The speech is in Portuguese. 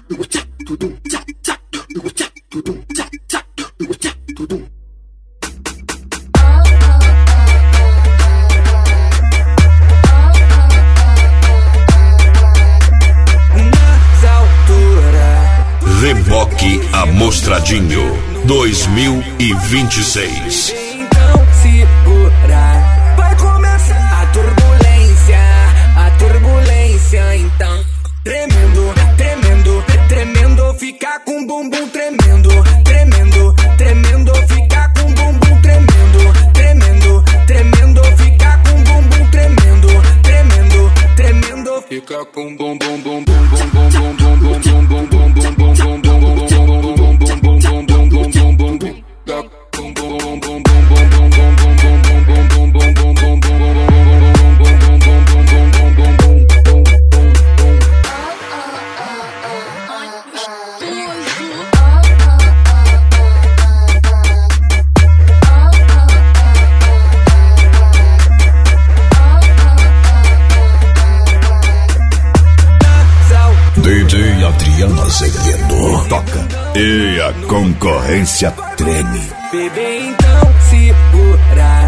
Reboque Amostradinho 2026. Então segura, vai começar a turbulência. Então tremendo, tremendo, tremendo, ficar com bumbum tremendo, tremendo, tremendo, ficar com bumbum tremendo, tremendo, tremendo, ficar com bumbum tremendo, tremendo, tremendo, ficar com bumbum bum bum bum bum bum bum bum bum bum bum bum. DJ Adriano Azevedo toca e a concorrência treme. Bebê, então segura.